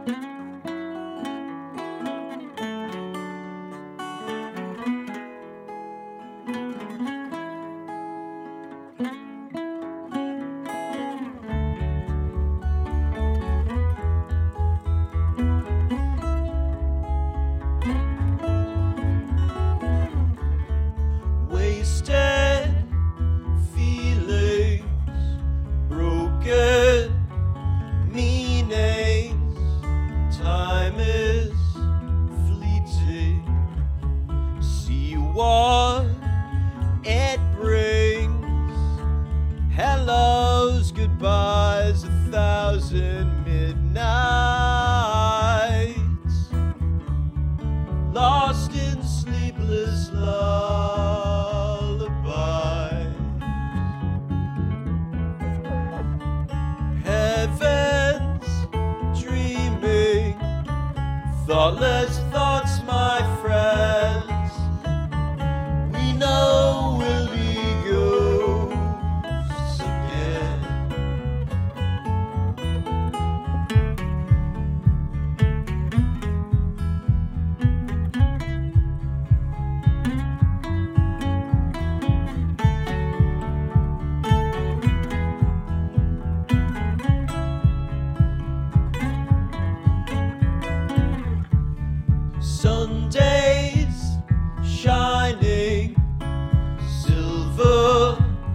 Wasted feelings, broken meanings. Time is fleeting. See what it brings. Hellos, goodbyes, 1,000 midnights. Lost in sleepless lullabies. Heavens dreaming, thoughtless thoughts, my friends. We know we'll be ghosts again. Sundays shining, silver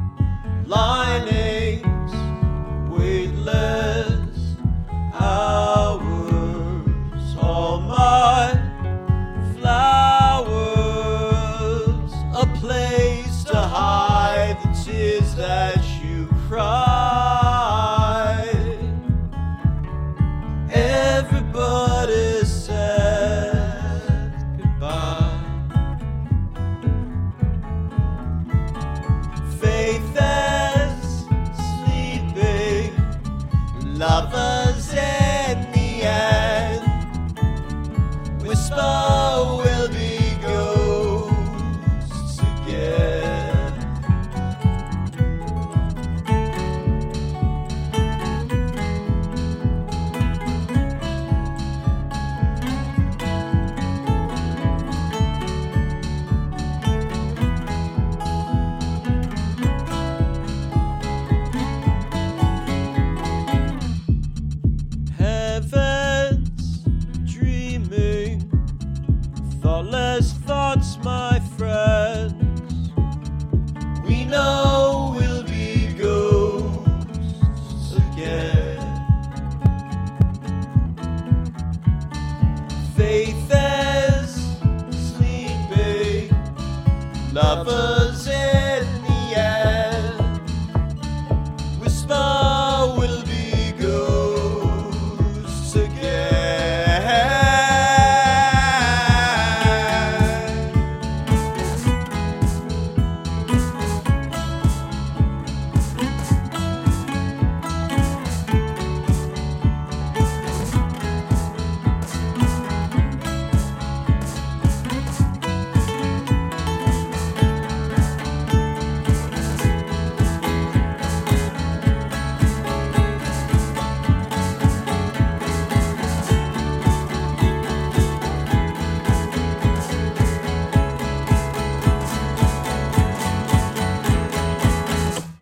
linings, weightless hours, all my flowers, a place to hide the tears that you cry. Everybody said goodbye. Faith is sleeping, lovers in the end. Whisper we'll be ghosts again. Heavens dreaming, thoughtless thoughts, my friends. We know we'll be ghosts again. Faith is sleeping, lovers